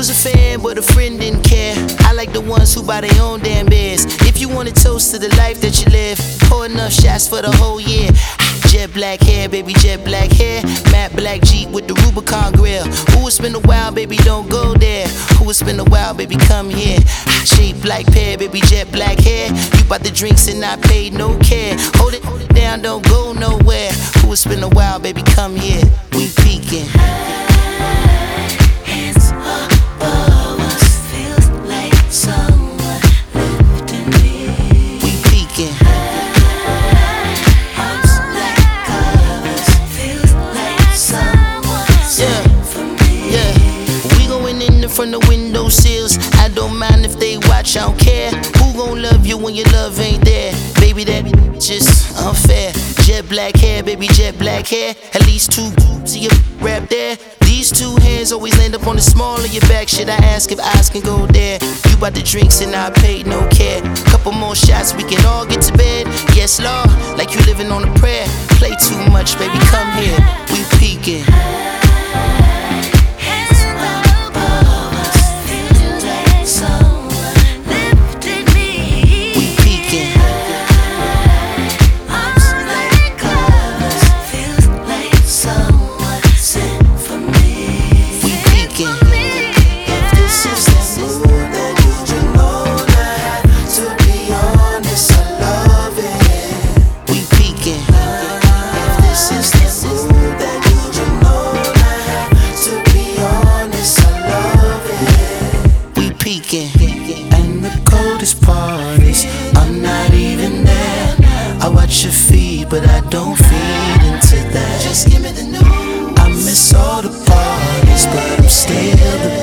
was a fan, but a friend didn't care. I like the ones who buy their own damn beers. If you want to toast to the life that you live, pour enough shots for the whole year. Jet black hair, baby, jet black hair. Matte black Jeep with the Rubicon grill. Ooh, it's been a while, baby, don't go there. Ooh, it's been a while, baby, come here. Shaped like pear, baby, jet black hair. You bought the drinks and I paid no care. Hold it down, don't go nowhere. Ooh, it's been a while, baby, come here. We peeking. Hands above us, feels like someone lifting me. We peeking. Arms like covers, feels like someone's for me. Yeah, we going in the front of window sills. I don't mind if they watch, I don't care. Who gon' love you when your love ain't there? Baby, that just unfair. Jet black hair, baby, jet black hair. At least two to your rap there. These two hands always land up on the small of your back. Should I ask if eyes can go there? You bought the drinks and I paid no care. Couple more shots, we can all get to bed. Yes, Lord, like you living on a prayer. Play too much, baby, come here. We peeking. Hands above us, feels like someone lifted me. We peeking. Arms like covers, feels like someone sent for me. We peeking. If this is the mood that you been on, I have to be honest, I love it. We peeking. If this is the mood that you been on, I have to be honest, I love it. We peeking. And the coldest part is I'm not even there. I watch your feed, but I don't feed into that. Just give me the news. I miss all the parties, but I'm still the